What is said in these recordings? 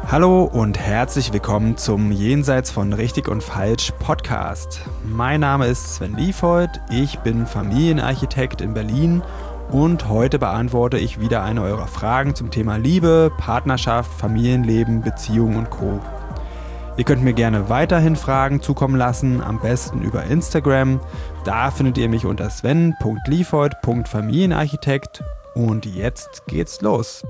Hallo und herzlich willkommen zum Jenseits von Richtig und Falsch Podcast. Mein Name ist Sven Liefhold, ich bin Familienarchitekt in Berlin und heute beantworte ich wieder eine eurer Fragen zum Thema Liebe, Partnerschaft, Familienleben, Beziehung und Co. Ihr könnt mir gerne weiterhin Fragen zukommen lassen, am besten über Instagram. Da findet ihr mich unter sven.liefhold.familienarchitekt und jetzt geht's los.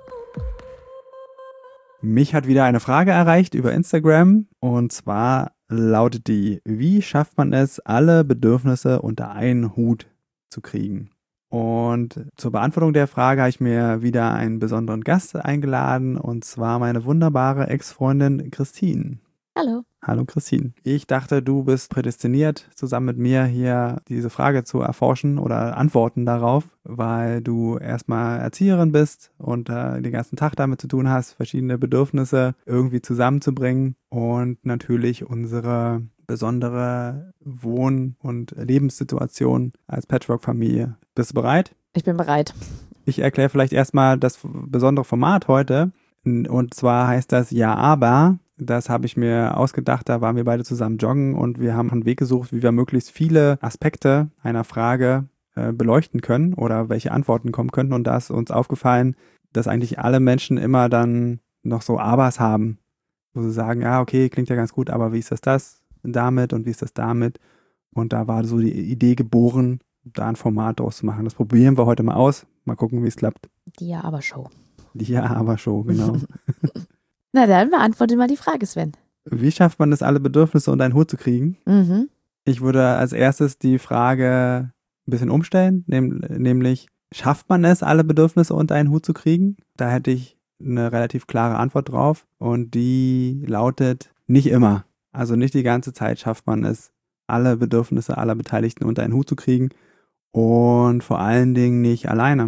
Mich hat wieder eine Frage erreicht über Instagram und zwar lautet die: Wie schafft man es, alle Bedürfnisse unter einen Hut zu kriegen? Und zur Beantwortung der Frage habe ich mir wieder einen besonderen Gast eingeladen und zwar meine wunderbare Ex-Freundin Christine. Hallo. Hallo Christine. Ich dachte, du bist prädestiniert, zusammen mit mir hier diese Frage zu erforschen oder Antworten darauf, weil du erstmal Erzieherin bist und den ganzen Tag damit zu tun hast, verschiedene Bedürfnisse irgendwie zusammenzubringen und natürlich unsere besondere Wohn- und Lebenssituation als Patchwork-Familie. Bist du bereit? Ich bin bereit. Ich erkläre vielleicht erstmal das besondere Format heute. Und zwar heißt das Ja, aber. Das habe ich mir ausgedacht, da waren wir beide zusammen joggen und wir haben einen Weg gesucht, wie wir möglichst viele Aspekte einer Frage beleuchten können oder welche Antworten kommen könnten. Und da ist uns aufgefallen, dass eigentlich alle Menschen immer dann noch so Abers haben, wo sie sagen, ja, okay, klingt ja ganz gut, aber wie ist das damit und wie ist das damit? Und da war so die Idee geboren, da ein Format draus zu machen. Das probieren wir heute mal aus. Mal gucken, wie es klappt. Die Ja-Aber-Show. Die Ja-Aber-Show, genau. Na dann beantworte mal die Frage, Sven. Wie schafft man es, alle Bedürfnisse unter einen Hut zu kriegen? Ich würde als erstes die Frage ein bisschen umstellen, nämlich, schafft man es, alle Bedürfnisse unter einen Hut zu kriegen? Da hätte ich eine relativ klare Antwort drauf und die lautet, nicht immer. Also nicht die ganze Zeit schafft man es, alle Bedürfnisse aller Beteiligten unter einen Hut zu kriegen und vor allen Dingen nicht alleine.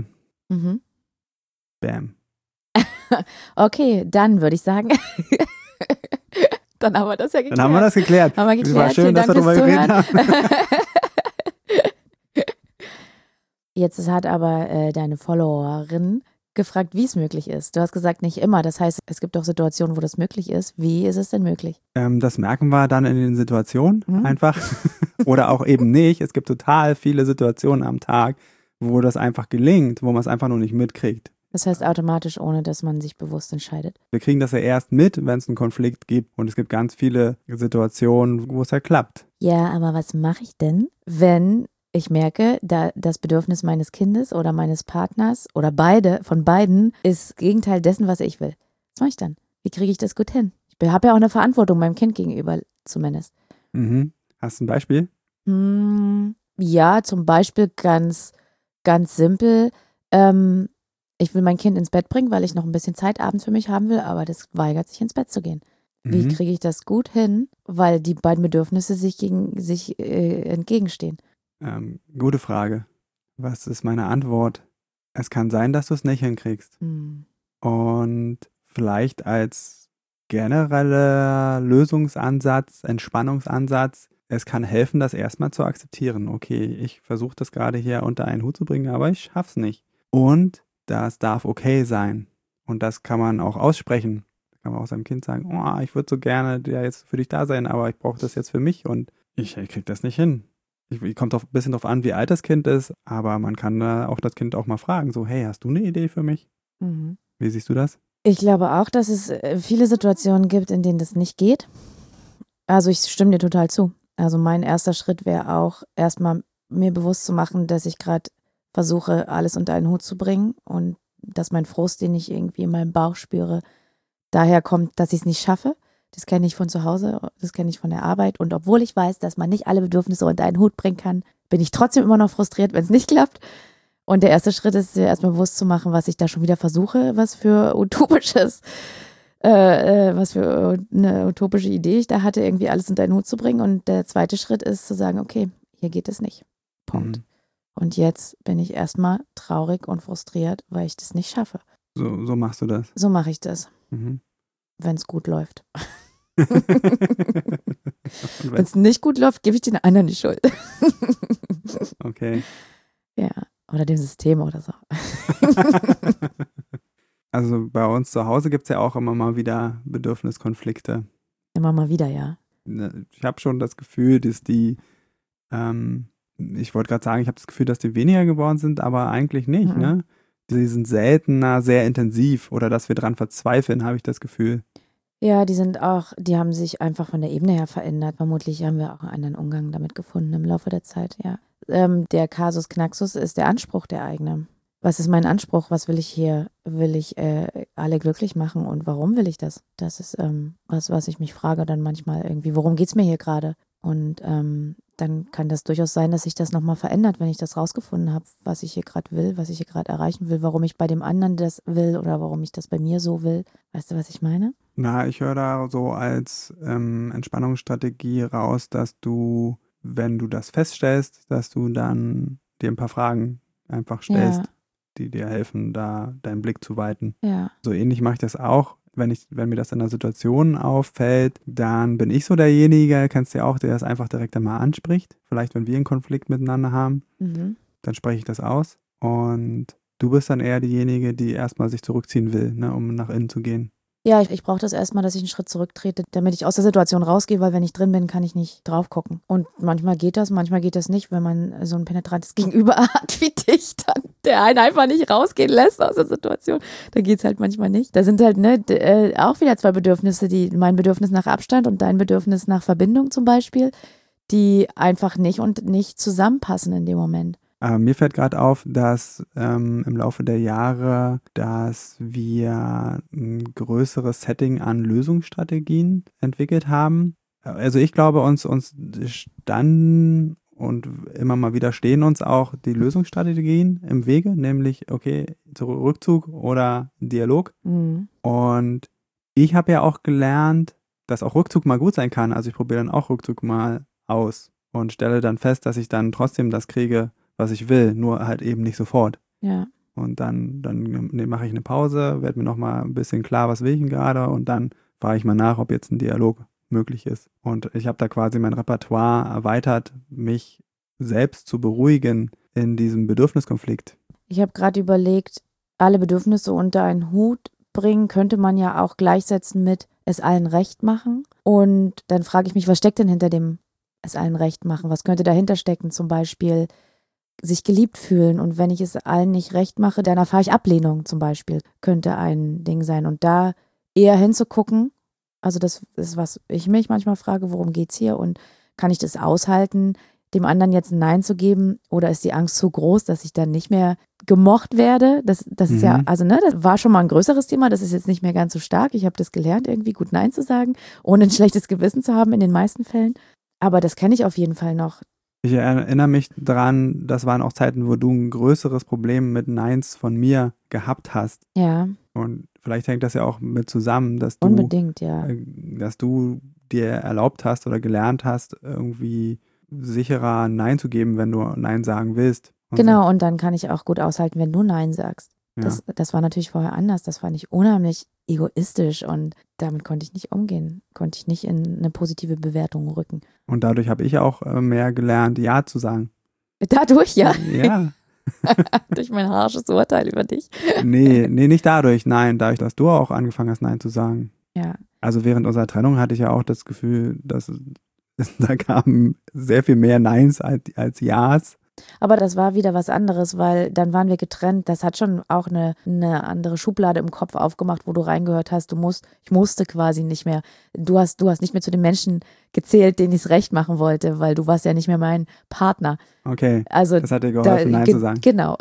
Bam. Okay, dann würde ich sagen, dann haben wir das ja geklärt. Dann haben wir das geklärt. Haben wir geklärt. War schön, dass wir darüber geredet haben. Jetzt hat aber deine Followerin gefragt, wie es möglich ist. Du hast gesagt, nicht immer. Das heißt, es gibt auch Situationen, wo das möglich ist. Wie ist es denn möglich? Das merken wir dann in den Situationen einfach. Oder auch eben nicht. Es gibt total viele Situationen am Tag, wo das einfach gelingt, wo man es einfach nur nicht mitkriegt. Das heißt automatisch, ohne dass man sich bewusst entscheidet. Wir kriegen das ja erst mit, wenn es einen Konflikt gibt. Und es gibt ganz viele Situationen, wo es ja klappt. Ja, aber was mache ich denn, wenn ich merke, da das Bedürfnis meines Kindes oder meines Partners oder von beiden ist das Gegenteil dessen, was ich will? Was mache ich dann? Wie kriege ich das gut hin? Ich habe ja auch eine Verantwortung meinem Kind gegenüber zumindest. Hast du ein Beispiel? Ja, zum Beispiel ganz, ganz simpel. Ich will mein Kind ins Bett bringen, weil ich noch ein bisschen Zeit abends für mich haben will, aber das weigert sich ins Bett zu gehen. Wie kriege ich das gut hin, weil die beiden Bedürfnisse sich entgegenstehen? Gute Frage. Was ist meine Antwort? Es kann sein, dass du es nicht hinkriegst. Und vielleicht als genereller Lösungsansatz, Entspannungsansatz, es kann helfen, das erstmal zu akzeptieren. Okay, ich versuche das gerade hier unter einen Hut zu bringen, aber ich schaff's nicht. Und das darf okay sein. Und das kann man auch aussprechen. Da kann man auch seinem Kind sagen, oh, ich würde so gerne jetzt für dich da sein, aber ich brauche das jetzt für mich und ich kriege das nicht hin. Kommt auch ein bisschen drauf an, wie alt das Kind ist, aber man kann auch das Kind auch mal fragen, so, hey, hast du eine Idee für mich? Wie siehst du das? Ich glaube auch, dass es viele Situationen gibt, in denen das nicht geht. Also ich stimme dir total zu. Also mein erster Schritt wäre auch, erstmal mir bewusst zu machen, dass ich gerade versuche, alles unter einen Hut zu bringen und dass mein Frust, den ich irgendwie in meinem Bauch spüre, daher kommt, dass ich es nicht schaffe. Das kenne ich von zu Hause, das kenne ich von der Arbeit. Und obwohl ich weiß, dass man nicht alle Bedürfnisse unter einen Hut bringen kann, bin ich trotzdem immer noch frustriert, wenn es nicht klappt. Und der erste Schritt ist, erstmal bewusst zu machen, was ich da schon wieder versuche, was für eine utopische Idee ich da hatte, irgendwie alles unter einen Hut zu bringen. Und der zweite Schritt ist zu sagen, okay, hier geht es nicht. Punkt. Und jetzt bin ich erstmal traurig und frustriert, weil ich das nicht schaffe. So machst du das? So mache ich das. Wenn es gut läuft. Wenn es nicht gut läuft, gebe ich den anderen die Schuld. Okay. Ja, oder dem System oder so. Also bei uns zu Hause gibt es ja auch immer mal wieder Bedürfniskonflikte. Immer mal wieder, ja. Ich habe schon das Gefühl, dass die, ich wollte gerade sagen, ich habe das Gefühl, dass die weniger geworden sind, aber eigentlich nicht, ne? Die sind seltener sehr intensiv oder dass wir dran verzweifeln, habe ich das Gefühl. Ja, die haben sich einfach von der Ebene her verändert. Vermutlich haben wir auch einen anderen Umgang damit gefunden im Laufe der Zeit, ja. Der Kasus Knaxus ist der Anspruch der eigene. Was ist mein Anspruch? Was will ich hier? Will ich alle glücklich machen und warum will ich das? Das ist was ich mich frage dann manchmal irgendwie, worum geht's mir hier gerade? Und dann kann das durchaus sein, dass sich das nochmal verändert, wenn ich das rausgefunden habe, was ich hier gerade will, was ich hier gerade erreichen will, warum ich bei dem anderen das will oder warum ich das bei mir so will. Weißt du, was ich meine? Na, ich höre da so als Entspannungsstrategie raus, dass du, wenn du das feststellst, dass du dann dir ein paar Fragen einfach stellst, die dir helfen, da deinen Blick zu weiten. Ja. So ähnlich mache ich das auch. Wenn mir das in einer Situation auffällt, dann bin ich so derjenige, kennst du ja auch, der das einfach direkt einmal anspricht. Vielleicht, wenn wir einen Konflikt miteinander haben, dann spreche ich das aus. Und du bist dann eher diejenige, die erstmal sich zurückziehen will, ne, um nach innen zu gehen. Ja, ich brauche das erstmal, dass ich einen Schritt zurücktrete, damit ich aus der Situation rausgehe, weil wenn ich drin bin, kann ich nicht drauf gucken. Und manchmal geht das nicht, wenn man so ein penetrantes Gegenüber hat wie dich, dann der einen einfach nicht rausgehen lässt aus der Situation. Da geht's halt manchmal nicht. Da sind halt auch wieder zwei Bedürfnisse, mein Bedürfnis nach Abstand und dein Bedürfnis nach Verbindung zum Beispiel, die einfach nicht zusammenpassen in dem Moment. Mir fällt gerade auf, dass im Laufe der Jahre, dass wir ein größeres Setting an Lösungsstrategien entwickelt haben. Also ich glaube, uns standen und immer mal wieder stehen uns auch die Lösungsstrategien im Wege, nämlich, okay, Rückzug oder Dialog. Und ich habe ja auch gelernt, dass auch Rückzug mal gut sein kann. Also ich probiere dann auch Rückzug mal aus und stelle dann fest, dass ich dann trotzdem das kriege, was ich will, nur halt eben nicht sofort. Ja. Und dann mache ich eine Pause, werde mir nochmal ein bisschen klar, was will ich denn gerade und dann frage ich mal nach, ob jetzt ein Dialog möglich ist. Und ich habe da quasi mein Repertoire erweitert, mich selbst zu beruhigen in diesem Bedürfniskonflikt. Ich habe gerade überlegt, alle Bedürfnisse unter einen Hut bringen, könnte man ja auch gleichsetzen mit es allen recht machen. Und dann frage ich mich, was steckt denn hinter dem es allen recht machen? Was könnte dahinter stecken? Zum Beispiel sich geliebt fühlen. Und wenn ich es allen nicht recht mache, dann erfahre ich Ablehnung zum Beispiel. Könnte ein Ding sein. Und da eher hinzugucken, also das ist, was ich mich manchmal frage, worum geht's hier? Und kann ich das aushalten, dem anderen jetzt ein Nein zu geben? Oder ist die Angst so groß, dass ich dann nicht mehr gemocht werde? Das ist ja, also das war schon mal ein größeres Thema. Das ist jetzt nicht mehr ganz so stark. Ich habe das gelernt, irgendwie gut Nein zu sagen, ohne ein schlechtes Gewissen zu haben in den meisten Fällen. Aber das kenne ich auf jeden Fall noch. Ich erinnere mich dran, das waren auch Zeiten, wo du ein größeres Problem mit Neins von mir gehabt hast. Ja. Und vielleicht hängt das ja auch mit zusammen, dass unbedingt, ja. Dass du dir erlaubt hast oder gelernt hast, irgendwie sicherer Nein zu geben, wenn du Nein sagen willst. Genau, so. Und dann kann ich auch gut aushalten, wenn du Nein sagst. Ja. Das war natürlich vorher anders. Das fand ich unheimlich egoistisch und damit konnte ich nicht umgehen. Konnte ich nicht in eine positive Bewertung rücken. Und dadurch habe ich auch mehr gelernt, Ja zu sagen. Dadurch, ja? Ja. Durch mein harsches Urteil über dich? Nee, nicht dadurch. Nein, dadurch, dass du auch angefangen hast, Nein zu sagen. Ja. Also während unserer Trennung hatte ich ja auch das Gefühl, dass da kamen sehr viel mehr Neins als Ja's. Aber das war wieder was anderes, weil dann waren wir getrennt. Das hat schon auch eine andere Schublade im Kopf aufgemacht, wo du reingehört hast. Ich musste quasi nicht mehr. Du hast nicht mehr zu den Menschen gezählt, denen ich es recht machen wollte, weil du warst ja nicht mehr mein Partner. Okay, also das hat dir geholfen, Nein zu sagen. Genau.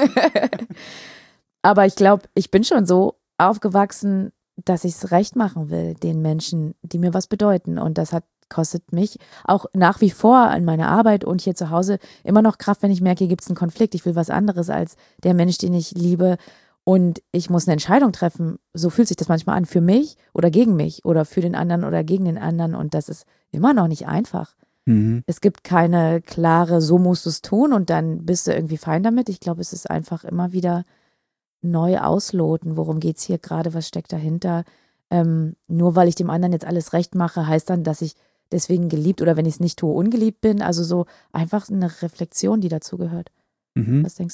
Aber ich glaube, ich bin schon so aufgewachsen, dass ich es recht machen will, den Menschen, die mir was bedeuten. Und das kostet mich auch nach wie vor in meiner Arbeit und hier zu Hause immer noch Kraft, wenn ich merke, hier gibt es einen Konflikt. Ich will was anderes als der Mensch, den ich liebe. Und ich muss eine Entscheidung treffen. So fühlt sich das manchmal an, für mich oder gegen mich oder für den anderen oder gegen den anderen. Und das ist immer noch nicht einfach. Es gibt keine klare, so musst du es tun und dann bist du irgendwie fein damit. Ich glaube, es ist einfach immer wieder neu ausloten. Worum geht es hier gerade? Was steckt dahinter? Nur weil ich dem anderen jetzt alles recht mache, heißt dann, dass ich deswegen geliebt oder wenn ich es nicht tue, ungeliebt bin. Also so einfach eine Reflexion, die dazugehört. Was denkst du?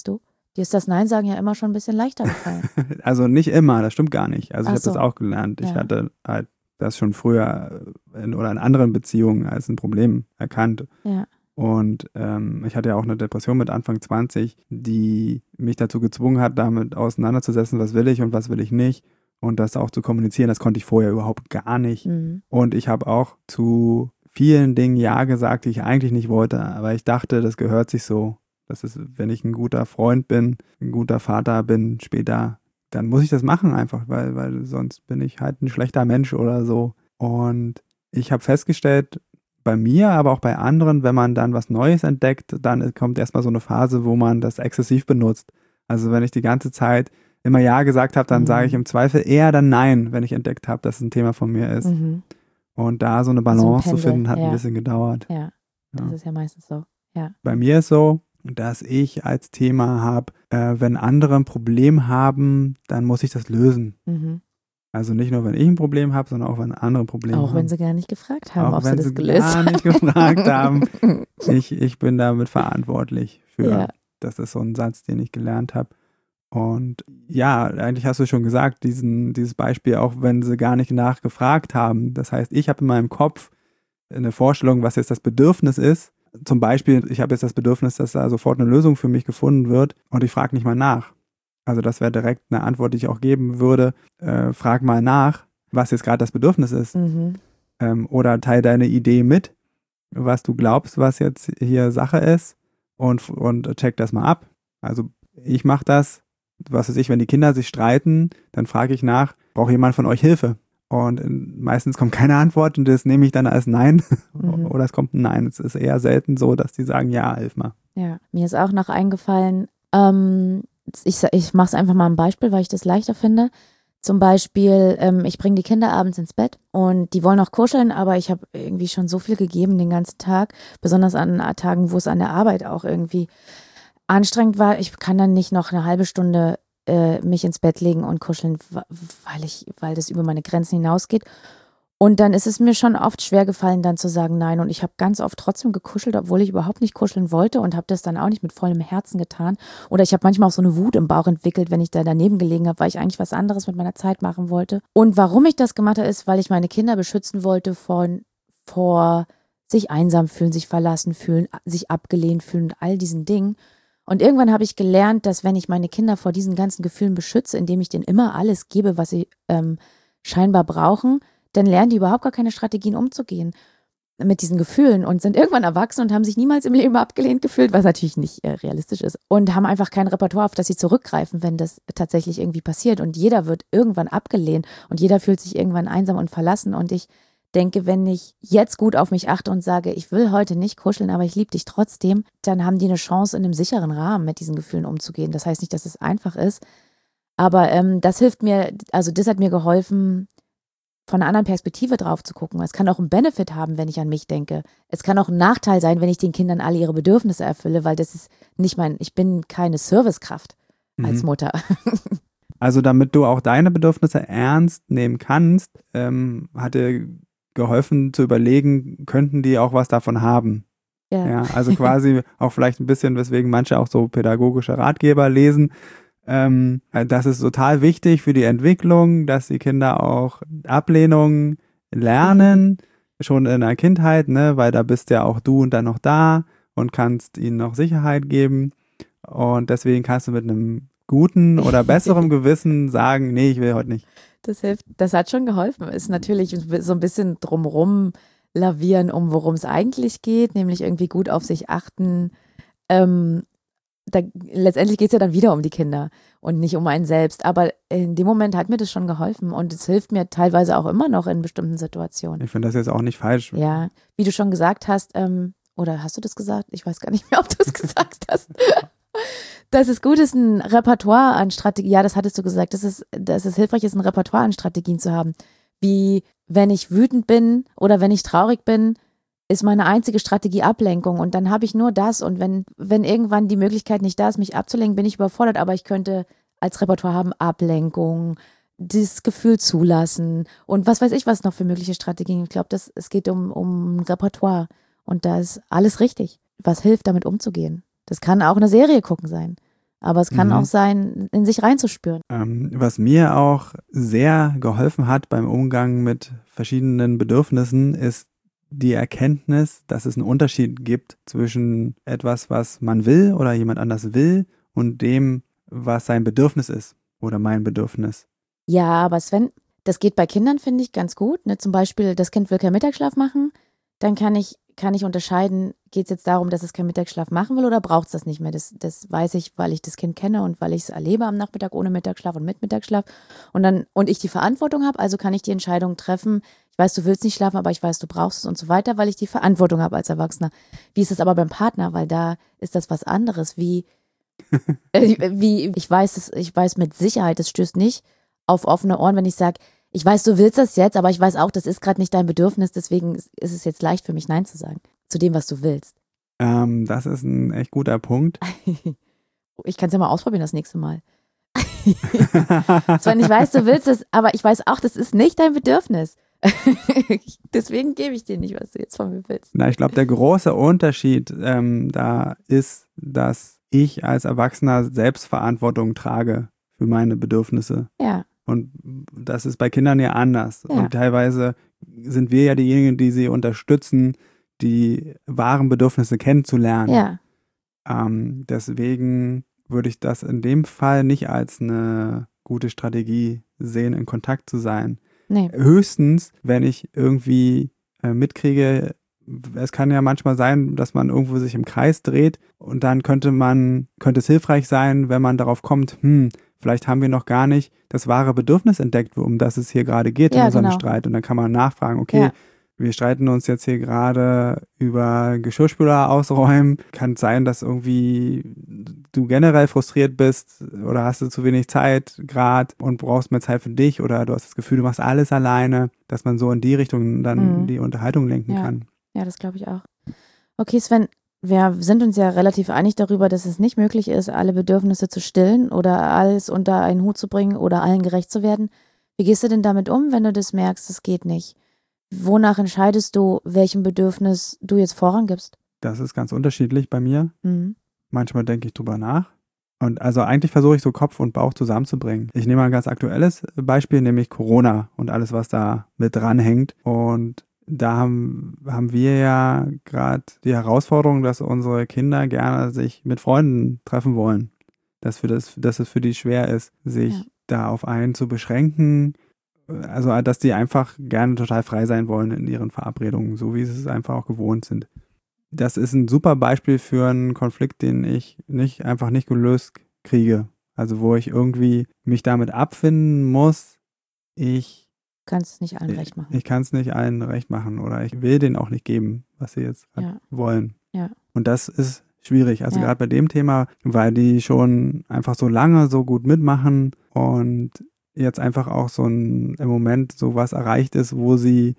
Dir ist das Nein sagen ja immer schon ein bisschen leichter gefallen. Also nicht immer, das stimmt gar nicht. Also ich habe das auch gelernt. Ja. Ich hatte halt das schon früher oder in anderen Beziehungen als ein Problem erkannt. Ja. Und ich hatte ja auch eine Depression mit Anfang 20, die mich dazu gezwungen hat, damit auseinanderzusetzen, was will ich und was will ich nicht. Und das auch zu kommunizieren, das konnte ich vorher überhaupt gar nicht. Mhm. Und ich habe auch zu vielen Dingen Ja gesagt, die ich eigentlich nicht wollte. Aber ich dachte, das gehört sich so. Das ist, wenn ich ein guter Freund bin, ein guter Vater bin später, dann muss ich das machen einfach, weil sonst bin ich halt ein schlechter Mensch oder so. Und ich habe festgestellt, bei mir, aber auch bei anderen, wenn man dann was Neues entdeckt, dann kommt erstmal so eine Phase, wo man das exzessiv benutzt. Also wenn ich die ganze Zeit immer Ja gesagt habe, dann sage ich im Zweifel eher dann Nein, wenn ich entdeckt habe, dass es ein Thema von mir ist. Mhm. Und da so eine Balance so ein zu finden, hat Pendel, ein bisschen gedauert. Ja, das ist ja meistens so. Ja. Bei mir ist so, dass ich als Thema habe, wenn andere ein Problem haben, dann muss ich das lösen. Mhm. Also nicht nur, wenn ich ein Problem habe, sondern auch, wenn andere Probleme haben. Auch wenn sie gar nicht gefragt haben, auch ob wenn sie das gelöst gar nicht gefragt haben. Ich bin damit verantwortlich für. Ja. Das ist so ein Satz, den ich gelernt habe. Und ja, eigentlich hast du schon gesagt, dieses Beispiel, auch wenn sie gar nicht nachgefragt haben. Das heißt, ich habe in meinem Kopf eine Vorstellung, was jetzt das Bedürfnis ist. Zum Beispiel, ich habe jetzt das Bedürfnis, dass da sofort eine Lösung für mich gefunden wird und ich frage nicht mal nach. Also das wäre direkt eine Antwort, die ich auch geben würde. Frag mal nach, was jetzt gerade das Bedürfnis ist. Mhm. Oder teil deine Idee mit, was du glaubst, was jetzt hier Sache ist und check das mal ab. Also ich mache das, was weiß ich, wenn die Kinder sich streiten, dann frage ich nach, braucht jemand von euch Hilfe? Und meistens kommt keine Antwort und das nehme ich dann als Nein. Oder es kommt ein Nein. Es ist eher selten so, dass die sagen, ja, hilf mal. Ja, mir ist auch noch eingefallen, ich mache es einfach mal ein Beispiel, weil ich das leichter finde. Zum Beispiel, ich bringe die Kinder abends ins Bett und die wollen auch kuscheln, aber ich habe irgendwie schon so viel gegeben den ganzen Tag, besonders an Tagen, wo es an der Arbeit auch irgendwie anstrengend war. Ich kann dann nicht noch eine halbe Stunde mich ins Bett legen und kuscheln, weil das über meine Grenzen hinausgeht. Und dann ist es mir schon oft schwer gefallen, dann zu sagen Nein. Und ich habe ganz oft trotzdem gekuschelt, obwohl ich überhaupt nicht kuscheln wollte und habe das dann auch nicht mit vollem Herzen getan. Oder ich habe manchmal auch so eine Wut im Bauch entwickelt, wenn ich da daneben gelegen habe, weil ich eigentlich was anderes mit meiner Zeit machen wollte. Und warum ich das gemacht habe, ist, weil ich meine Kinder beschützen wollte vor sich einsam fühlen, sich verlassen fühlen, sich abgelehnt fühlen und all diesen Dingen. Und irgendwann habe ich gelernt, dass wenn ich meine Kinder vor diesen ganzen Gefühlen beschütze, indem ich denen immer alles gebe, was sie scheinbar brauchen, dann lernen die überhaupt gar keine Strategien umzugehen mit diesen Gefühlen und sind irgendwann erwachsen und haben sich niemals im Leben abgelehnt gefühlt, was natürlich nicht realistisch ist, und haben einfach kein Repertoire, auf das sie zurückgreifen, wenn das tatsächlich irgendwie passiert. Und jeder wird irgendwann abgelehnt und jeder fühlt sich irgendwann einsam und verlassen. Und ich denke, wenn ich jetzt gut auf mich achte und sage, ich will heute nicht kuscheln, aber ich liebe dich trotzdem, dann haben die eine Chance, in einem sicheren Rahmen mit diesen Gefühlen umzugehen. Das heißt nicht, dass es einfach ist, aber das hilft mir, also das hat mir geholfen, von einer anderen Perspektive drauf zu gucken. Es kann auch einen Benefit haben, wenn ich an mich denke. Es kann auch ein Nachteil sein, wenn ich den Kindern alle ihre Bedürfnisse erfülle, weil das ist nicht ich bin keine Servicekraft als Mutter. Also damit du auch deine Bedürfnisse ernst nehmen kannst, hat dir geholfen zu überlegen, könnten die auch was davon haben? Ja, also quasi auch vielleicht ein bisschen, weswegen manche auch so pädagogische Ratgeber lesen. Das ist total wichtig für die Entwicklung, dass die Kinder auch Ablehnung lernen, schon in der Kindheit, ne, weil da bist ja auch du und dann noch da und kannst ihnen noch Sicherheit geben. Und deswegen kannst du mit einem guten oder besseren Gewissen sagen, nee, ich will heute nicht. Das hilft, das hat schon geholfen. Ist natürlich so ein bisschen drumrum lavieren, worum es eigentlich geht, nämlich irgendwie gut auf sich achten. Letztendlich geht es ja dann wieder um die Kinder und nicht um einen selbst. Aber in dem Moment hat mir das schon geholfen und es hilft mir teilweise auch immer noch in bestimmten Situationen. Ich finde das jetzt auch nicht falsch. Ja, wie du schon gesagt hast, oder hast du das gesagt? Ich weiß gar nicht mehr, ob du es gesagt hast. Dass es gut ist, ein Repertoire an Strategien, ja, das hattest du gesagt, dass es hilfreich ist, ein Repertoire an Strategien zu haben. Wie wenn ich wütend bin oder wenn ich traurig bin, ist meine einzige Strategie Ablenkung und dann habe ich nur das und wenn irgendwann die Möglichkeit nicht da ist, mich abzulenken, bin ich überfordert, aber ich könnte als Repertoire haben Ablenkung, dieses Gefühl zulassen und was weiß ich, was noch für mögliche Strategien. Ich glaube, es geht um Repertoire und da ist alles richtig, was hilft, damit umzugehen. Das kann auch eine Serie gucken sein. Aber es kann auch sein, in sich reinzuspüren. Was mir auch sehr geholfen hat beim Umgang mit verschiedenen Bedürfnissen, ist die Erkenntnis, dass es einen Unterschied gibt zwischen etwas, was man will oder jemand anders will und dem, was sein Bedürfnis ist oder mein Bedürfnis. Ja, aber Sven, das geht bei Kindern, finde ich, ganz gut. Ne? Zum Beispiel, das Kind will keinen Mittagsschlaf machen, dann kann ich unterscheiden, geht es jetzt darum, dass es keinen Mittagsschlaf machen will oder braucht es das nicht mehr? Das weiß ich, weil ich das Kind kenne und weil ich es erlebe am Nachmittag ohne Mittagsschlaf und mit Mittagsschlaf und ich die Verantwortung habe, also kann ich die Entscheidung treffen, ich weiß, du willst nicht schlafen, aber ich weiß, du brauchst es und so weiter, weil ich die Verantwortung habe als Erwachsener. Wie ist es aber beim Partner? Weil da ist das was anderes, wie ich weiß mit Sicherheit, es stößt nicht auf offene Ohren, wenn ich sage, ich weiß, du willst das jetzt, aber ich weiß auch, das ist gerade nicht dein Bedürfnis, deswegen ist es jetzt leicht für mich, Nein zu sagen. Zu dem, was du willst. Das ist ein echt guter Punkt. Ich kann es ja mal ausprobieren das nächste Mal. Zwar nicht weiß, du willst es, aber ich weiß auch, das ist nicht dein Bedürfnis. Deswegen gebe ich dir nicht, was du jetzt von mir willst. Na, ich glaube, der große Unterschied da ist, dass ich als Erwachsener Selbstverantwortung trage für meine Bedürfnisse. Ja. Und das ist bei Kindern ja anders. Ja. Und teilweise sind wir ja diejenigen, die sie unterstützen, die wahren Bedürfnisse kennenzulernen. Ja. Deswegen würde ich das in dem Fall nicht als eine gute Strategie sehen, in Kontakt zu sein. Nee. Höchstens, wenn ich irgendwie mitkriege, es kann ja manchmal sein, dass man irgendwo sich im Kreis dreht und dann könnte es hilfreich sein, wenn man darauf kommt, vielleicht haben wir noch gar nicht das wahre Bedürfnis entdeckt, um das es hier gerade geht in unserem Streit. Und dann kann man nachfragen, okay, wir streiten uns jetzt hier gerade über Geschirrspüler ausräumen. Kann es sein, dass irgendwie du generell frustriert bist oder hast du zu wenig Zeit gerade und brauchst mehr Zeit für dich oder du hast das Gefühl, du machst alles alleine, dass man so in die Richtung dann die Unterhaltung lenken kann. Ja, das glaube ich auch. Okay, Sven, wir sind uns ja relativ einig darüber, dass es nicht möglich ist, alle Bedürfnisse zu stillen oder alles unter einen Hut zu bringen oder allen gerecht zu werden. Wie gehst du denn damit um, wenn du das merkst, es geht nicht? Wonach entscheidest du, welchem Bedürfnis du jetzt Vorrang gibst? Das ist ganz unterschiedlich bei mir. Manchmal denke ich drüber nach. Und also eigentlich versuche ich so Kopf und Bauch zusammenzubringen. Ich nehme mal ein ganz aktuelles Beispiel, nämlich Corona und alles, was da mit dranhängt. Und da haben wir ja gerade die Herausforderung, dass unsere Kinder gerne sich mit Freunden treffen wollen. Dass es für die schwer ist, sich da auf einen zu beschränken. Also, dass die einfach gerne total frei sein wollen in ihren Verabredungen, so wie sie es einfach auch gewohnt sind. Das ist ein super Beispiel für einen Konflikt, den ich einfach nicht gelöst kriege. Also, wo ich irgendwie mich damit abfinden muss, ich kann es nicht allen recht machen. Ich kann es nicht allen recht machen oder ich will denen auch nicht geben, was sie jetzt wollen. Ja. Und das ist schwierig. Also gerade bei dem Thema, weil die schon einfach so lange so gut mitmachen und jetzt einfach auch im Moment sowas erreicht ist, wo sie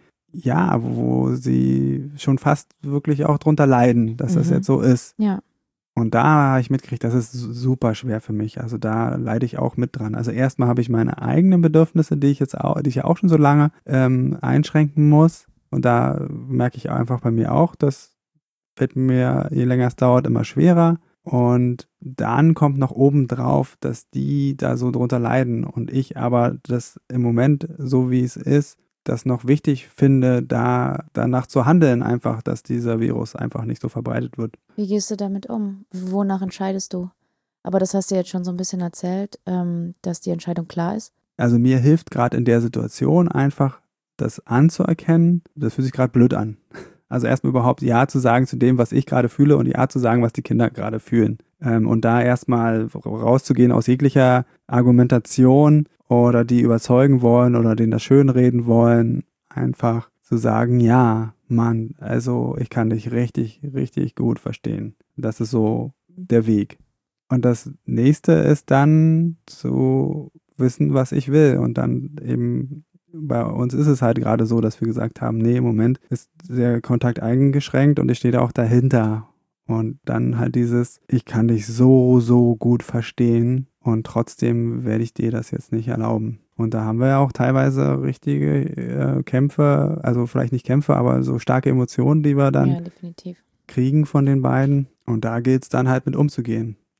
schon fast wirklich auch drunter leiden, dass das jetzt so ist. Ja. Und da habe ich mitgekriegt, das ist super schwer für mich. Also da leide ich auch mit dran. Also erstmal habe ich meine eigenen Bedürfnisse, die ich ja auch schon so lange einschränken muss. Und da merke ich einfach bei mir auch, das fällt mir, je länger es dauert, immer schwerer. Und dann kommt noch oben drauf, dass die da so drunter leiden und ich aber das im Moment, so wie es ist, das noch wichtig finde, danach zu handeln einfach, dass dieser Virus einfach nicht so verbreitet wird. Wie gehst du damit um? Wonach entscheidest du? Aber das hast du jetzt schon so ein bisschen erzählt, dass die Entscheidung klar ist. Also mir hilft gerade in der Situation einfach, das anzuerkennen. Das fühlt sich gerade blöd an. Also erstmal überhaupt Ja zu sagen zu dem, was ich gerade fühle und Ja zu sagen, was die Kinder gerade fühlen. Und da erstmal rauszugehen aus jeglicher Argumentation oder die überzeugen wollen oder denen das schönreden wollen, einfach zu sagen, ja, Mann, also ich kann dich richtig, richtig gut verstehen. Das ist so der Weg. Und das nächste ist dann zu wissen, was ich will und dann eben bei uns ist es halt gerade so, dass wir gesagt haben, nee, im Moment ist der Kontakt eingeschränkt und ich stehe da auch dahinter. Und dann halt ich kann dich so, so gut verstehen und trotzdem werde ich dir das jetzt nicht erlauben. Und da haben wir ja auch teilweise richtige Kämpfe, also vielleicht nicht Kämpfe, aber so starke Emotionen, die wir dann kriegen von den beiden. Und da gilt es dann halt mit umzugehen.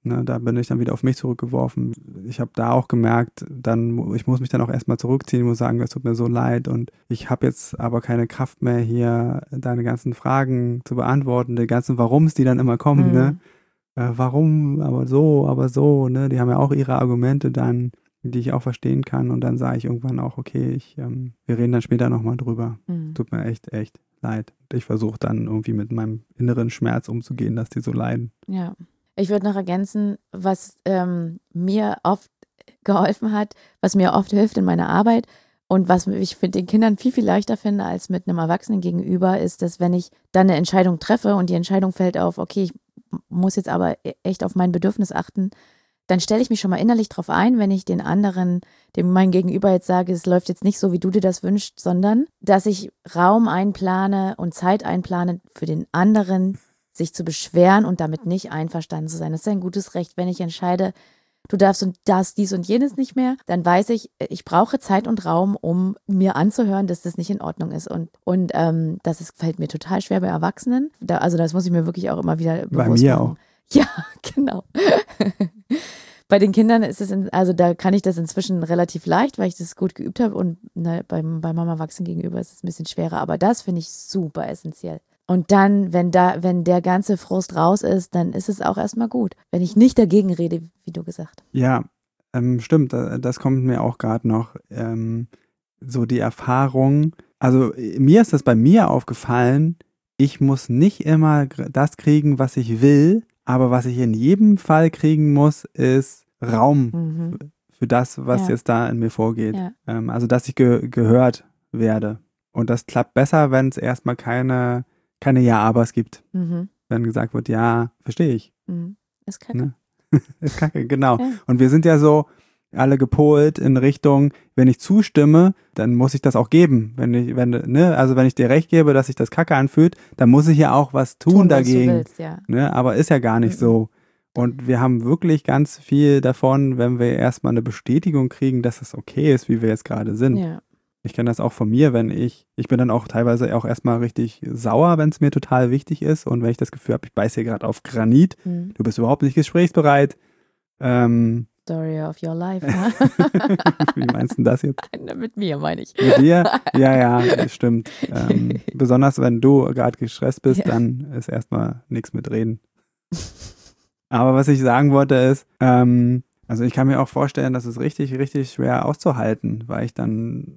Ne, da bin ich dann wieder auf mich zurückgeworfen. Ich habe da auch gemerkt, ich muss mich dann auch erstmal zurückziehen, muss sagen, es tut mir so leid und ich habe jetzt aber keine Kraft mehr, hier deine ganzen Fragen zu beantworten, die ganzen Warums, die dann immer kommen, ne? Warum, aber so, ne? Die haben ja auch ihre Argumente dann, die ich auch verstehen kann und dann sage ich irgendwann auch, okay, wir reden dann später nochmal drüber. Tut mir echt leid. Ich versuche dann irgendwie mit meinem inneren Schmerz umzugehen, dass die so leiden. Ja. Ich würde noch ergänzen, was mir oft geholfen hat, was mir oft hilft in meiner Arbeit und was ich mit den Kindern viel, viel leichter finde als mit einem Erwachsenen gegenüber, ist, dass wenn ich dann eine Entscheidung treffe und die Entscheidung fällt auf, okay, ich muss jetzt aber echt auf mein Bedürfnis achten, dann stelle ich mich schon mal innerlich drauf ein, wenn ich den anderen, dem mein Gegenüber jetzt sage, es läuft jetzt nicht so, wie du dir das wünschst, sondern dass ich Raum einplane und Zeit einplane für den anderen, sich zu beschweren und damit nicht einverstanden zu sein. Das ist ein gutes Recht. Wenn ich entscheide, du darfst und das, dies und jenes nicht mehr, dann weiß ich, ich brauche Zeit und Raum, um mir anzuhören, dass das nicht in Ordnung ist. Und fällt mir total schwer bei Erwachsenen. Also das muss ich mir wirklich auch immer wieder bewusst machen. Bei mir auch. Ja, genau. Bei den Kindern ist es, da kann ich das inzwischen relativ leicht, weil ich das gut geübt habe und bei Mama Erwachsenen gegenüber ist es ein bisschen schwerer. Aber das finde ich super essentiell. Und dann, wenn der ganze Frust raus ist, dann ist es auch erstmal gut. Wenn ich nicht dagegen rede, wie du gesagt. Ja, stimmt. Das kommt mir auch gerade noch. So die Erfahrung. Also mir ist das bei mir aufgefallen, ich muss nicht immer das kriegen, was ich will, aber was ich in jedem Fall kriegen muss, ist Raum für das, was jetzt da in mir vorgeht. Ja. Also dass ich gehört werde. Und das klappt besser, wenn es erstmal keine Ja-Abers gibt. Wenn gesagt wird, ja, verstehe ich. Ist kacke. Ne? Ist kacke, genau. Ja. Und wir sind ja so alle gepolt in Richtung, wenn ich zustimme, dann muss ich das auch geben. Wenn ich dir recht gebe, dass sich das kacke anfühlt, dann muss ich ja auch was tun dagegen. Was du willst, ja. Ne? Aber ist ja gar nicht so. Und wir haben wirklich ganz viel davon, wenn wir erstmal eine Bestätigung kriegen, dass es okay ist, wie wir jetzt gerade sind. Ja. Ich kenne das auch von mir, ich bin dann auch teilweise auch erstmal richtig sauer, wenn es mir total wichtig ist und wenn ich das Gefühl habe, ich beiße hier gerade auf Granit, du bist überhaupt nicht gesprächsbereit. Story of your life, ne? Wie meinst du das jetzt? Mit mir, meine ich. Mit dir? Ja, stimmt. Besonders wenn du gerade gestresst bist, dann ist erstmal nichts mit reden. Aber was ich sagen wollte ist, also ich kann mir auch vorstellen, dass es richtig, richtig schwer auszuhalten, weil ich dann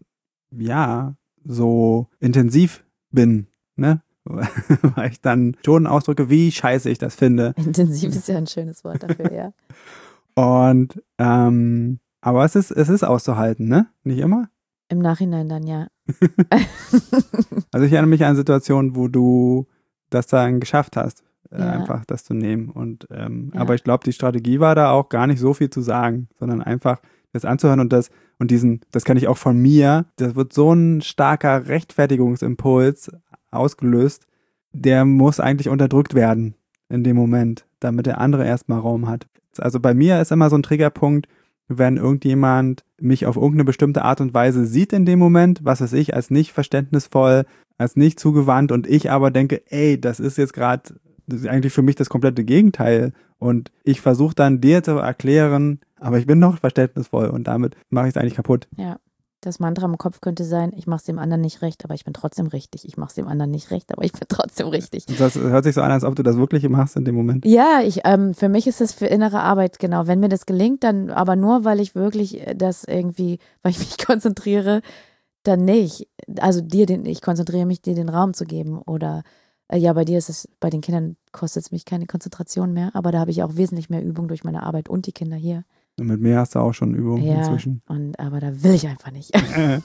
so intensiv bin, ne? Weil ich dann schon ausdrücke, wie scheiße ich das finde. Intensiv ist ja ein schönes Wort dafür, ja. Und, aber es ist auszuhalten, ne? Nicht immer? Im Nachhinein dann, ja. Also ich erinnere mich an Situationen, wo du das dann geschafft hast, einfach das zu nehmen. Und, aber ich glaube, die Strategie war da auch gar nicht so viel zu sagen, sondern einfach das anzuhören und das kann ich auch von mir, das wird so ein starker Rechtfertigungsimpuls ausgelöst, der muss eigentlich unterdrückt werden in dem Moment, damit der andere erstmal Raum hat. Also bei mir ist immer so ein Triggerpunkt, wenn irgendjemand mich auf irgendeine bestimmte Art und Weise sieht in dem Moment, was weiß ich, als nicht verständnisvoll, als nicht zugewandt und ich aber denke, ey, das ist jetzt gerade eigentlich für mich das komplette Gegenteil und ich versuche dann dir zu erklären, aber ich bin doch verständnisvoll und damit mache ich es eigentlich kaputt. Ja, das Mantra im Kopf könnte sein, ich mache es dem anderen nicht recht, aber ich bin trotzdem richtig. Ich mache es dem anderen nicht recht, aber ich bin trotzdem richtig. Das hört sich so an, als ob du das wirklich machst in dem Moment. Ja, für mich ist das für innere Arbeit, genau. Wenn mir das gelingt, dann aber nur, weil ich wirklich weil ich mich konzentriere, dann nicht. Also ich konzentriere mich, dir den Raum zu geben oder bei dir ist es, bei den Kindern kostet es mich keine Konzentration mehr, aber da habe ich auch wesentlich mehr Übung durch meine Arbeit und die Kinder hier. Und mit mir hast du auch schon Übung inzwischen. Aber da will ich einfach nicht.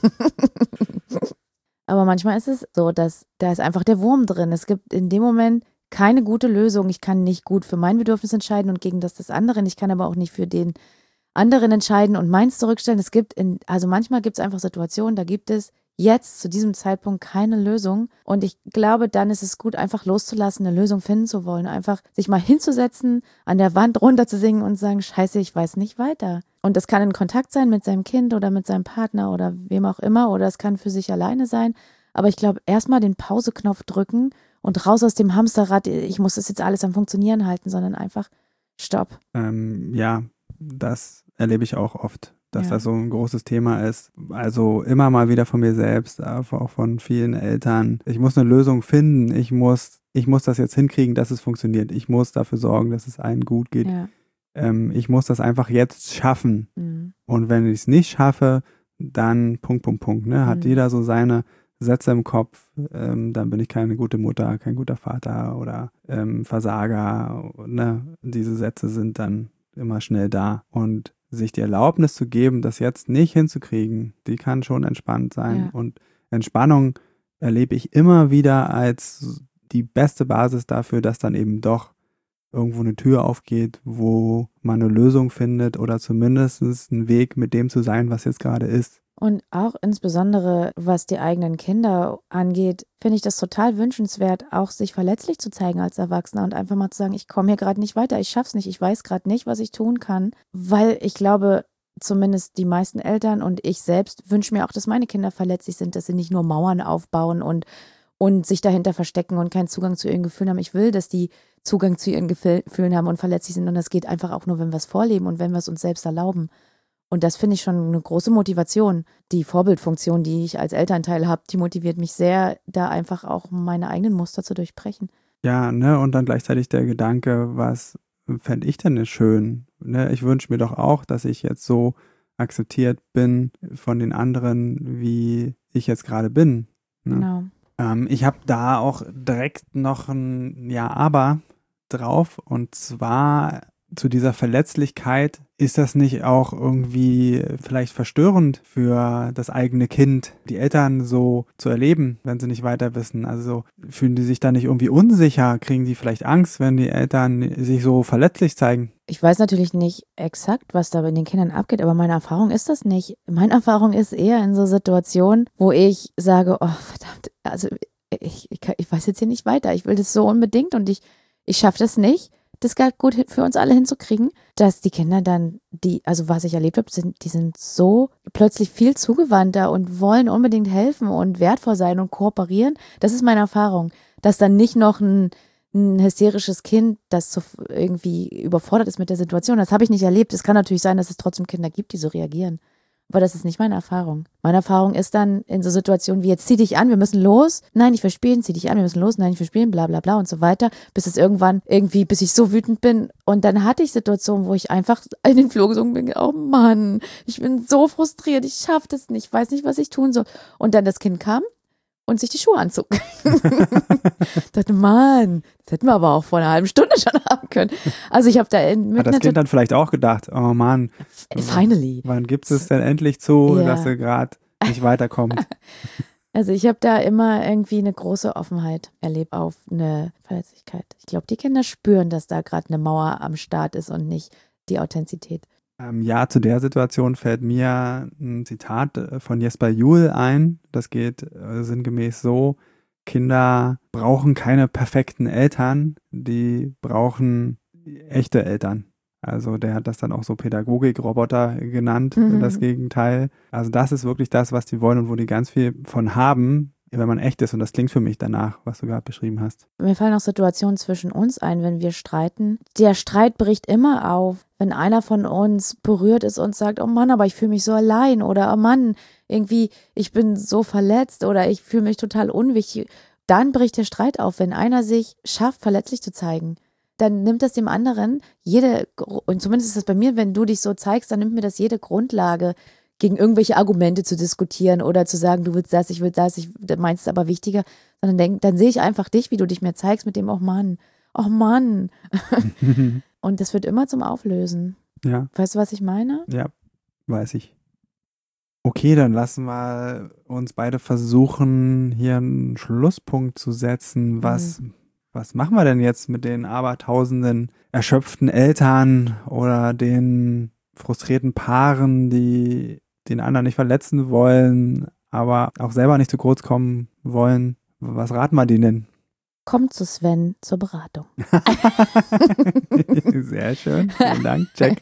Aber manchmal ist es so, dass da ist einfach der Wurm drin. Es gibt in dem Moment keine gute Lösung. Ich kann nicht gut für mein Bedürfnis entscheiden und gegen das des anderen. Ich kann aber auch nicht für den anderen entscheiden und meins zurückstellen. Manchmal gibt es einfach Situationen, da gibt es jetzt zu diesem Zeitpunkt keine Lösung. Und ich glaube, dann ist es gut, einfach loszulassen, eine Lösung finden zu wollen. Einfach sich mal hinzusetzen, an der Wand runterzusingen und sagen, scheiße, ich weiß nicht weiter. Und das kann in Kontakt sein mit seinem Kind oder mit seinem Partner oder wem auch immer. Oder es kann für sich alleine sein. Aber ich glaube, erstmal den Pauseknopf drücken und raus aus dem Hamsterrad, ich muss das jetzt alles am Funktionieren halten, sondern einfach Stopp. Ja, das erlebe ich auch oft, dass das so ein großes Thema ist. Also immer mal wieder von mir selbst, auch von vielen Eltern. Ich muss eine Lösung finden. Ich muss das jetzt hinkriegen, dass es funktioniert. Ich muss dafür sorgen, dass es allen gut geht. Ja. Ich muss das einfach jetzt schaffen. Und wenn ich es nicht schaffe, dann Punkt. Ne? Hat jeder so seine Sätze im Kopf, dann bin ich keine gute Mutter, kein guter Vater oder Versager. Ne? Diese Sätze sind dann immer schnell da. Und sich die Erlaubnis zu geben, das jetzt nicht hinzukriegen, die kann schon entspannt sein. Ja. Und Entspannung erlebe ich immer wieder als die beste Basis dafür, dass dann eben doch irgendwo eine Tür aufgeht, wo man eine Lösung findet oder zumindest einen Weg, mit dem zu sein, was jetzt gerade ist. Und auch insbesondere, was die eigenen Kinder angeht, finde ich das total wünschenswert, auch sich verletzlich zu zeigen als Erwachsener und einfach mal zu sagen, ich komme hier gerade nicht weiter, ich schaff's nicht, ich weiß gerade nicht, was ich tun kann, weil ich glaube, zumindest die meisten Eltern und ich selbst wünsche mir auch, dass meine Kinder verletzlich sind, dass sie nicht nur Mauern aufbauen und sich dahinter verstecken und keinen Zugang zu ihren Gefühlen haben. Ich will, dass die Zugang zu ihren Gefühlen haben und verletzlich sind und das geht einfach auch nur, wenn wir es vorleben und wenn wir es uns selbst erlauben. Und das finde ich schon eine große Motivation. Die Vorbildfunktion, die ich als Elternteil habe, die motiviert mich sehr, da einfach auch meine eigenen Muster zu durchbrechen. Ja, ne, und dann gleichzeitig der Gedanke, was fände ich denn schön? Ne, ich wünsche mir doch auch, dass ich jetzt so akzeptiert bin von den anderen, wie ich jetzt gerade bin. Ne? Genau. Ich habe da auch direkt noch ein Aber drauf, und zwar zu dieser Verletzlichkeit. Ist das nicht auch irgendwie vielleicht verstörend für das eigene Kind, die Eltern so zu erleben, wenn sie nicht weiter wissen? Also fühlen die sich da nicht irgendwie unsicher? Kriegen die vielleicht Angst, wenn die Eltern sich so verletzlich zeigen? Ich weiß natürlich nicht exakt, was da in den Kindern abgeht, aber meine Erfahrung ist das nicht. Meine Erfahrung ist eher in so Situationen, wo ich sage, oh verdammt, also ich weiß jetzt hier nicht weiter, ich will das so unbedingt und ich schaffe das nicht, das gut für uns alle hinzukriegen, dass die Kinder dann, also was ich erlebt habe, die sind so plötzlich viel zugewandter und wollen unbedingt helfen und wertvoll sein und kooperieren. Das ist meine Erfahrung, dass dann nicht noch ein hysterisches Kind, das so irgendwie überfordert ist mit der Situation. Das habe ich nicht erlebt. Es kann natürlich sein, dass es trotzdem Kinder gibt, die so reagieren. Aber das ist nicht meine Erfahrung. Meine Erfahrung ist dann in so Situationen wie jetzt, zieh dich an, wir müssen los. Nein, ich will spielen, zieh dich an, wir müssen los. Nein, ich will spielen, bla bla bla und so weiter. Bis es irgendwann bis ich so wütend bin. Und dann hatte ich Situationen, wo ich einfach in den Flur gesungen bin. Oh Mann, ich bin so frustriert, ich schaffe das nicht, ich weiß nicht, was ich tun soll. Und dann das Kind kam und sich die Schuhe anzog. Ich dachte, Mann, das hätten wir aber auch vor einer halben Stunde schon haben können. Also ich habe da Hat das Kind dann vielleicht auch gedacht, oh Mann, finally. Wann gibt es denn endlich zu, dass er gerade nicht weiterkommt? Also ich habe da immer irgendwie eine große Offenheit erlebt auf eine Verletzlichkeit. Ich glaube, die Kinder spüren, dass da gerade eine Mauer am Start ist und nicht die Authentizität. Ja, zu der Situation fällt mir ein Zitat von Jesper Juhl ein. Das geht sinngemäß so: Kinder brauchen keine perfekten Eltern, die brauchen echte Eltern. Also der hat das dann auch so Pädagogikroboter genannt, das Gegenteil. Also das ist wirklich das, was die wollen und wo die ganz viel von haben, wenn man echt ist. Und das klingt für mich danach, was du gerade beschrieben hast. Mir fallen auch Situationen zwischen uns ein, wenn wir streiten. Der Streit bricht immer auf, wenn einer von uns berührt ist und sagt, oh Mann, aber ich fühle mich so allein oder oh Mann, irgendwie, ich bin so verletzt oder ich fühle mich total unwichtig. Dann bricht der Streit auf, wenn einer sich schafft, verletzlich zu zeigen. Dann nimmt das dem anderen und zumindest ist das bei mir, wenn du dich so zeigst, dann nimmt mir das jede Grundlage, gegen irgendwelche Argumente zu diskutieren oder zu sagen, du willst das, ich will das, meinst es aber wichtiger, sondern dann sehe ich einfach dich, wie du dich mir zeigst mit dem, oh Mann. Und das wird immer zum Auflösen. Ja. Weißt du, was ich meine? Ja, weiß ich. Okay, dann lassen wir uns beide versuchen, hier einen Schlusspunkt zu setzen. Was machen wir denn jetzt mit den abertausenden erschöpften Eltern oder den frustrierten Paaren, die den anderen nicht verletzen wollen, aber auch selber nicht zu kurz kommen wollen? Was raten wir denen denn? Kommt zu Sven zur Beratung. Sehr schön. Vielen Dank, Jack.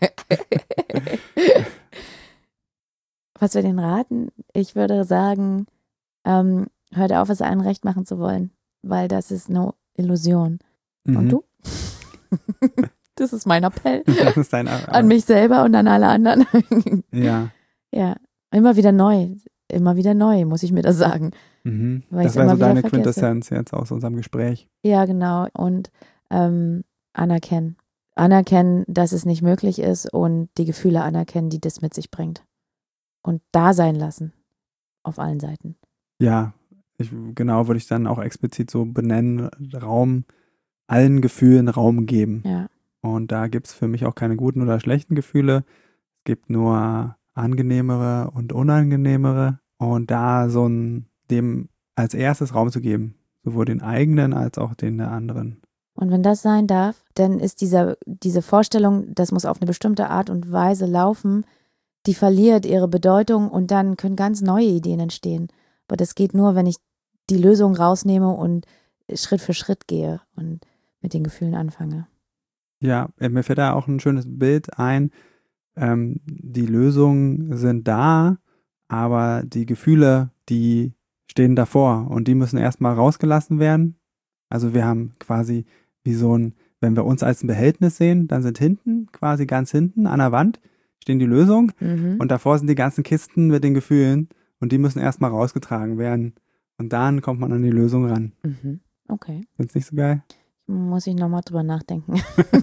Was wir denen raten? Ich würde sagen, hört auf, es allen recht machen zu wollen, weil das ist eine Illusion. Und du? Das ist mein Appell. Das ist dein an mich selber und an alle anderen. Ja. Ja, immer wieder neu, muss ich mir das sagen. Mhm. Weil das wäre so deine Quintessenz jetzt aus unserem Gespräch. Ja, genau. Und anerkennen. Anerkennen, dass es nicht möglich ist und die Gefühle anerkennen, die das mit sich bringt. Und da sein lassen. Auf allen Seiten. Ja, genau, würde ich dann auch explizit so benennen, allen Gefühlen Raum geben. Ja. Und da gibt es für mich auch keine guten oder schlechten Gefühle. Es gibt nur angenehmere und unangenehmere. Und da dem als erstes Raum zu geben, sowohl den eigenen als auch den der anderen. Und wenn das sein darf, dann ist diese Vorstellung, das muss auf eine bestimmte Art und Weise laufen, die verliert ihre Bedeutung und dann können ganz neue Ideen entstehen. Aber das geht nur, wenn ich die Lösung rausnehme und Schritt für Schritt gehe und mit den Gefühlen anfange. Ja, mir fällt da auch ein schönes Bild ein. Die Lösungen sind da, aber die Gefühle, die stehen davor und die müssen erstmal rausgelassen werden. Also wir haben quasi wie wenn wir uns als ein Behältnis sehen, dann sind quasi ganz hinten an der Wand stehen die Lösungen und davor sind die ganzen Kisten mit den Gefühlen und die müssen erstmal rausgetragen werden. Und dann kommt man an die Lösung ran. Mhm. Okay. Findest du nicht so geil? Muss ich nochmal drüber nachdenken.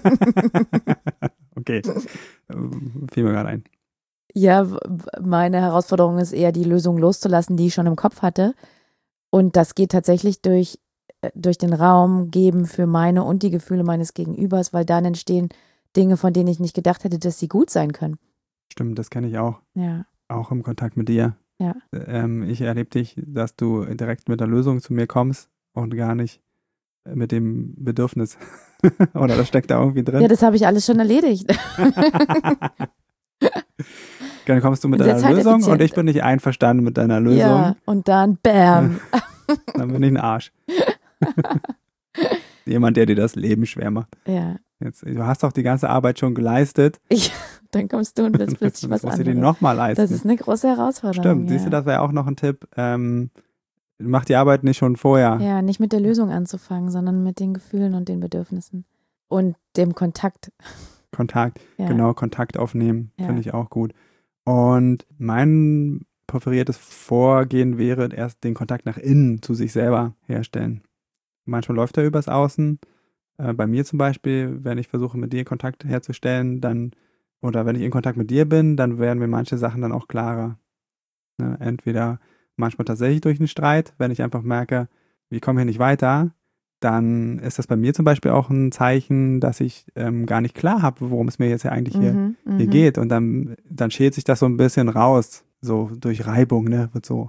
Okay, fiel mir gerade ein. Ja, meine Herausforderung ist eher, die Lösung loszulassen, die ich schon im Kopf hatte. Und das geht tatsächlich durch den Raum geben für meine und die Gefühle meines Gegenübers, weil dann entstehen Dinge, von denen ich nicht gedacht hätte, dass sie gut sein können. Stimmt, das kenne ich auch. Ja. Auch im Kontakt mit dir. Ja. Ich erlebe dich, dass du direkt mit der Lösung zu mir kommst und gar nicht mit dem Bedürfnis. Oder das steckt da irgendwie drin. Ja, das habe ich alles schon erledigt. Dann kommst du mit deiner Lösung und ich bin nicht einverstanden mit deiner Lösung. Ja, und dann BAM. Dann bin ich ein Arsch. Jemand, der dir das Leben schwer macht. Ja. Du hast doch die ganze Arbeit schon geleistet. Dann kommst du und willst plötzlich was anderes. Musst du die nochmal leisten. Das ist eine große Herausforderung. Stimmt, siehst du, das wäre auch noch ein Tipp. Mach die Arbeit nicht schon vorher. Ja, nicht mit der Lösung anzufangen, sondern mit den Gefühlen und den Bedürfnissen. Und dem Kontakt. Genau, Kontakt aufnehmen, finde ich auch gut. Und mein präferiertes Vorgehen wäre, erst den Kontakt nach innen zu sich selber herstellen. Manchmal läuft er übers Außen. Bei mir zum Beispiel, wenn ich versuche, mit dir Kontakt herzustellen, oder wenn ich in Kontakt mit dir bin, dann werden mir manche Sachen dann auch klarer. Ne? Entweder manchmal tatsächlich durch einen Streit, wenn ich einfach merke, wir kommen hier nicht weiter, dann ist das bei mir zum Beispiel auch ein Zeichen, dass ich gar nicht klar habe, worum es mir jetzt ja eigentlich hier geht. Und dann schält sich das so ein bisschen raus, so durch Reibung, ne, wird so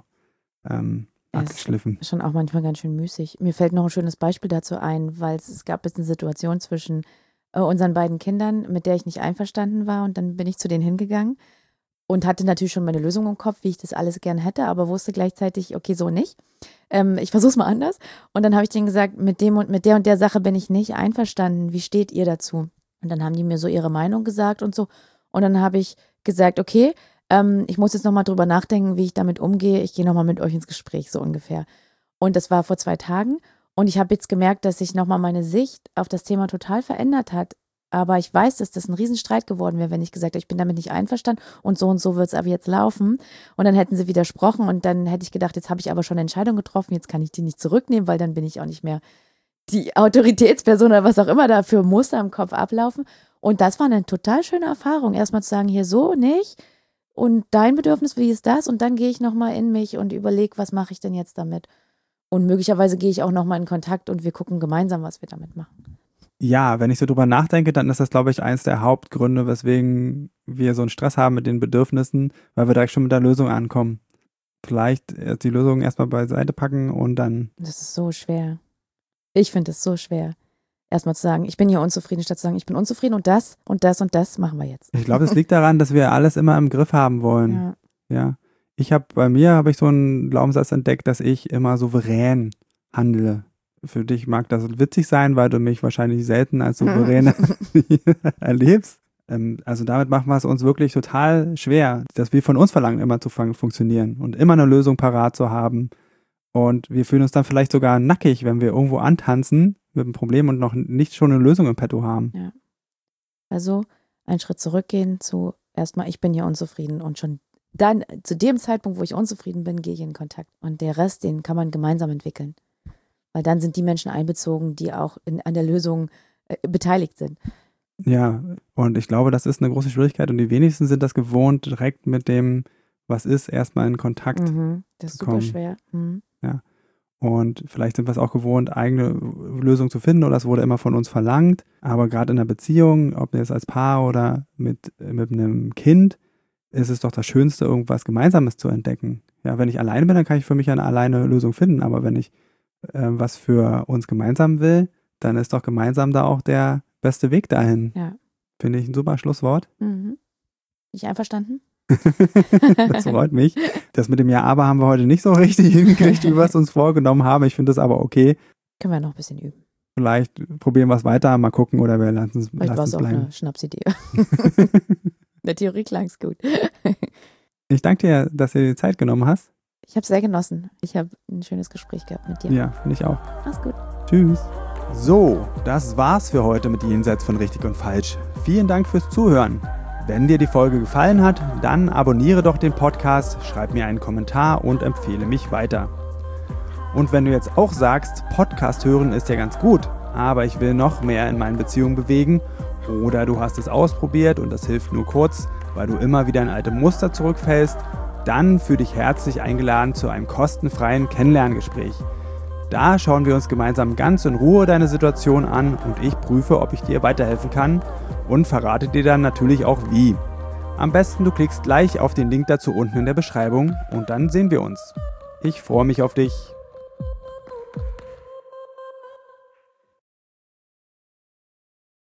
abgeschliffen. Ist schon auch manchmal ganz schön müßig. Mir fällt noch ein schönes Beispiel dazu ein, weil es gab jetzt eine Situation zwischen unseren beiden Kindern, mit der ich nicht einverstanden war, und dann bin ich zu denen hingegangen und hatte natürlich schon meine Lösung im Kopf, wie ich das alles gern hätte, aber wusste gleichzeitig, okay, so nicht. Ich versuche es mal anders. Und dann habe ich denen gesagt, mit der und der Sache bin ich nicht einverstanden. Wie steht ihr dazu? Und dann haben die mir so ihre Meinung gesagt und so. Und dann habe ich gesagt, okay, ich muss jetzt nochmal drüber nachdenken, wie ich damit umgehe. Ich gehe nochmal mit euch ins Gespräch, so ungefähr. Und das war vor 2 Tagen. Und ich habe jetzt gemerkt, dass sich nochmal meine Sicht auf das Thema total verändert hat. Aber ich weiß, dass das ein Riesenstreit geworden wäre, wenn ich gesagt hätte, ich bin damit nicht einverstanden und so wird es aber jetzt laufen. Und dann hätten sie widersprochen und dann hätte ich gedacht, jetzt habe ich aber schon eine Entscheidung getroffen, jetzt kann ich die nicht zurücknehmen, weil dann bin ich auch nicht mehr die Autoritätsperson oder was auch immer da für Muster im Kopf ablaufen. Und das war eine total schöne Erfahrung, erstmal zu sagen, hier so nicht und dein Bedürfnis, wie ist das? Und dann gehe ich nochmal in mich und überlege, was mache ich denn jetzt damit? Und möglicherweise gehe ich auch nochmal in Kontakt und wir gucken gemeinsam, was wir damit machen. Ja, wenn ich so drüber nachdenke, dann ist das, glaube ich, eins der Hauptgründe, weswegen wir so einen Stress haben mit den Bedürfnissen, weil wir direkt schon mit der Lösung ankommen. Vielleicht die Lösung erstmal beiseite packen und dann. Das ist so schwer. Ich finde es so schwer. Erstmal zu sagen, ich bin hier unzufrieden, statt zu sagen, ich bin unzufrieden und das und das und das machen wir jetzt. Ich glaube, es liegt daran, dass wir alles immer im Griff haben wollen. Ja. Bei mir habe ich so einen Glaubenssatz entdeckt, dass ich immer souverän handle. Für dich mag das witzig sein, weil du mich wahrscheinlich selten als souverän erlebst. Also damit machen wir es uns wirklich total schwer, dass wir von uns verlangen, immer zu funktionieren und immer eine Lösung parat zu haben. Und wir fühlen uns dann vielleicht sogar nackig, wenn wir irgendwo antanzen mit einem Problem und noch nicht schon eine Lösung im Petto haben. Ja. Also einen Schritt zurückgehen zu erstmal, ich bin hier unzufrieden und schon dann, zu dem Zeitpunkt, wo ich unzufrieden bin, gehe ich in Kontakt. Und der Rest, den kann man gemeinsam entwickeln. Weil dann sind die Menschen einbezogen, die auch an der Lösung beteiligt sind. Ja, und ich glaube, das ist eine große Schwierigkeit und die wenigsten sind das gewohnt, direkt mit dem, was ist, erstmal in Kontakt das ist zu kommen. super schwer. Ja. Und vielleicht sind wir es auch gewohnt, eigene Lösungen zu finden oder es wurde immer von uns verlangt. Aber gerade in einer Beziehung, ob jetzt als Paar oder mit einem Kind, ist es doch das Schönste, irgendwas Gemeinsames zu entdecken. Ja, wenn ich alleine bin, dann kann ich für mich eine alleine Lösung finden. Aber wenn ich was für uns gemeinsam will, dann ist doch gemeinsam da auch der beste Weg dahin. Ja. Finde ich ein super Schlusswort. Ich einverstanden? Das freut mich. Das mit dem Ja-Aber haben wir heute nicht so richtig hingekriegt, wie wir es uns vorgenommen haben. Ich finde das aber okay. Können wir noch ein bisschen üben. Vielleicht probieren wir es weiter, mal gucken oder wir lassen es bleiben. Vielleicht war es auch eine Schnapsidee. In der Theorie klang es gut. Ich danke dir, dass du dir die Zeit genommen hast. Ich habe es sehr genossen. Ich habe ein schönes Gespräch gehabt mit dir. Ja, finde ich auch. Mach's gut. Tschüss. So, das war's für heute mit Jenseits von Richtig und Falsch. Vielen Dank fürs Zuhören. Wenn dir die Folge gefallen hat, dann abonniere doch den Podcast, schreib mir einen Kommentar und empfehle mich weiter. Und wenn du jetzt auch sagst, Podcast hören ist ja ganz gut, aber ich will noch mehr in meinen Beziehungen bewegen, oder du hast es ausprobiert und das hilft nur kurz, weil du immer wieder in alte Muster zurückfällst, dann fühl dich herzlich eingeladen zu einem kostenfreien Kennenlerngespräch. Da schauen wir uns gemeinsam ganz in Ruhe deine Situation an und ich prüfe, ob ich dir weiterhelfen kann und verrate dir dann natürlich auch wie. Am besten du klickst gleich auf den Link dazu unten in der Beschreibung und dann sehen wir uns. Ich freue mich auf dich.